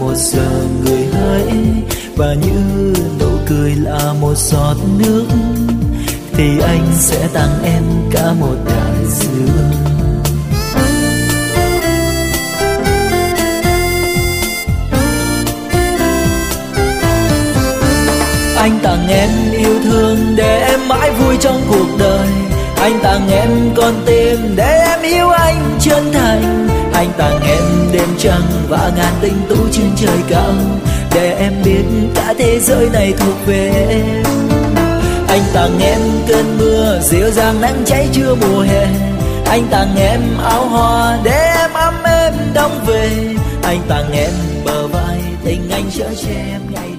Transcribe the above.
một giờ người hỡi, và như nụ cười là một giọt nước, thì anh sẽ tặng em cả một đại dương. Anh tặng em yêu thương để em mãi vui trong cuộc đời. Anh tặng em con tim để em yêu anh chân thành. Anh tặng em đêm trăng và ngàn tinh tú trên trời cao, để em biết cả thế giới này thuộc về em. Anh tặng em cơn mưa dịu dàng nắng cháy trưa mùa hè. Anh tặng em áo hoa để em ấm êm đông về. Anh tặng em bờ vai tình anh chở che em ngày